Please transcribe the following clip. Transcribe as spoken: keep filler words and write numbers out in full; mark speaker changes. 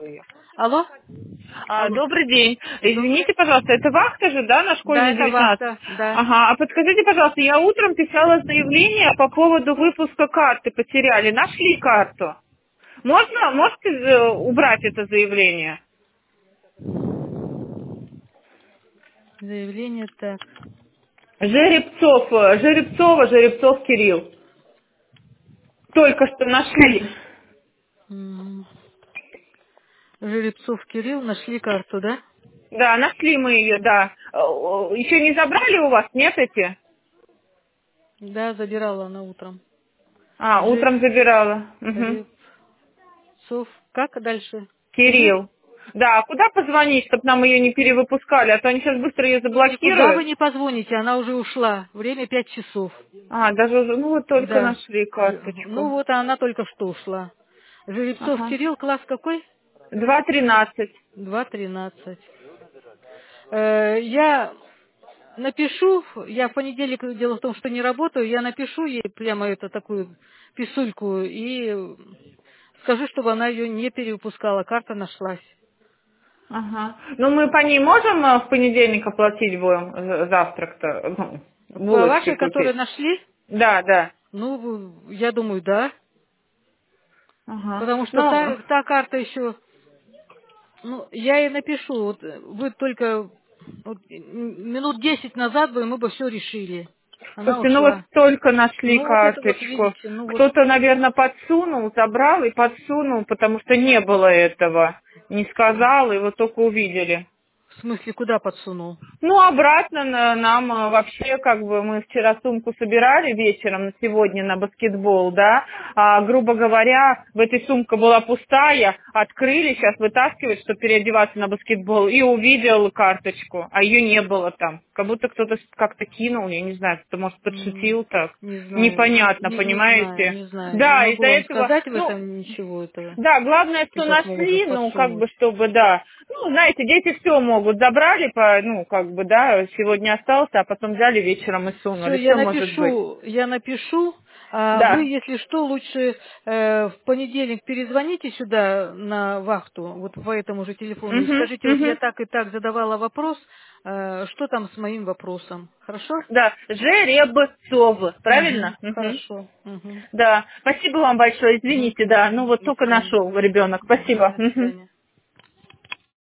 Speaker 1: Алло?
Speaker 2: А,
Speaker 1: Алло.
Speaker 2: добрый день.
Speaker 1: Добрый.
Speaker 2: Извините, пожалуйста, это вахта же, да, на
Speaker 1: Да,
Speaker 2: школьной
Speaker 1: это
Speaker 2: девятнадцать?
Speaker 1: вахта, да.
Speaker 2: Ага, а подскажите, пожалуйста, я утром писала заявление по поводу выпуска карты, потеряли. Нашли карту? Можно, можете э, убрать это заявление?
Speaker 1: Заявление так.
Speaker 2: Жеребцов, э, Жеребцова, Жеребцов Кирилл. Только что нашли.
Speaker 1: М. Жеребцов Кирилл, нашли карту, да?
Speaker 2: Да, нашли мы ее, да. Э, э, Еще не забрали у вас, нет эти?
Speaker 1: Да, забирала она утром.
Speaker 2: А, утром забирала. Мгм.
Speaker 1: Жеребцов. Как дальше? Кирилл?
Speaker 2: Кирилл. Да, а куда позвонить, чтобы нам ее не перевыпускали, а то они сейчас быстро ее
Speaker 1: Никуда вы
Speaker 2: заблокируют.
Speaker 1: не позвоните, она уже ушла. Время пять часов.
Speaker 2: А, даже уже, ну вот только
Speaker 1: Да.
Speaker 2: нашли
Speaker 1: Ж- Ну
Speaker 2: карточку.
Speaker 1: вот она только что ушла. Жеребцов
Speaker 2: Ага.
Speaker 1: Кирилл, класс какой?
Speaker 2: Два тринадцать.
Speaker 1: Два тринадцать. Э, я напишу, я в понедельник, дело в том, что не работаю, я напишу ей прямо это такую писульку и скажу, чтобы она ее не перевыпускала, карта нашлась.
Speaker 2: Ага. Ну мы по ней можем э, в понедельник оплатить будем э, завтрак-то, ну,
Speaker 1: По
Speaker 2: булочки
Speaker 1: вашей, которые
Speaker 2: купить?
Speaker 1: нашли,
Speaker 2: Да, да.
Speaker 1: ну, я думаю, да,
Speaker 2: Ага.
Speaker 1: потому что
Speaker 2: Ну,
Speaker 1: та, та карта еще, ну, я ей напишу, вот вы только вот, м, минут десять назад бы мы бы все решили. Она
Speaker 2: слушайте, ну вот
Speaker 1: ушла.
Speaker 2: только нашли
Speaker 1: Ну, вот это вот
Speaker 2: карточку.
Speaker 1: видите, ну вот.
Speaker 2: Кто-то, наверное, подсунул, забрал и подсунул, потому что не было этого. Не сказал, и вот только увидели.
Speaker 1: В смысле, куда подсунул?
Speaker 2: Ну, обратно на- нам э, вообще, как бы, мы вчера сумку собирали вечером на сегодня на баскетбол, да, а, грубо говоря, в этой сумка была пустая, открыли, сейчас вытаскивают, чтобы переодеваться на баскетбол, и увидел карточку, а ее не было там. Как будто кто-то как-то кинул, я не знаю, кто-то, может,
Speaker 1: М,
Speaker 2: подшутил так.
Speaker 1: Не знаю,
Speaker 2: Непонятно,
Speaker 1: не, не знаю,
Speaker 2: понимаете?
Speaker 1: не знаю. Не
Speaker 2: Да,
Speaker 1: могу
Speaker 2: из-за
Speaker 1: вам
Speaker 2: этого,
Speaker 1: сказать в
Speaker 2: ну,
Speaker 1: этом ничего этого,
Speaker 2: да, главное,
Speaker 1: что
Speaker 2: что
Speaker 1: так может
Speaker 2: нашли, ну, как бы,
Speaker 1: подсунуть.
Speaker 2: чтобы, да. Ну, знаете, дети все могут. Забрали, по, ну, как бы, да, сегодня остался, а потом взяли вечером и
Speaker 1: Все,
Speaker 2: сунули.
Speaker 1: я
Speaker 2: Все может быть.
Speaker 1: напишу, я напишу. А вы,
Speaker 2: Да.
Speaker 1: если что, лучше э, в понедельник перезвоните сюда на вахту, вот по этому же телефону, и
Speaker 2: Угу,
Speaker 1: скажите, вот я
Speaker 2: угу.
Speaker 1: так и так задавала вопрос, э, что там с моим вопросом. Хорошо?
Speaker 2: Да, Жеребцов,
Speaker 1: Угу,
Speaker 2: правильно? Угу.
Speaker 1: хорошо. Угу.
Speaker 2: Да, спасибо вам большое,
Speaker 1: Угу.
Speaker 2: извините, да, ну вот
Speaker 1: До
Speaker 2: только
Speaker 1: свидания.
Speaker 2: нашел ребенок,
Speaker 1: Угу,
Speaker 2: спасибо.
Speaker 1: до
Speaker 2: Мгм.
Speaker 1: свидания.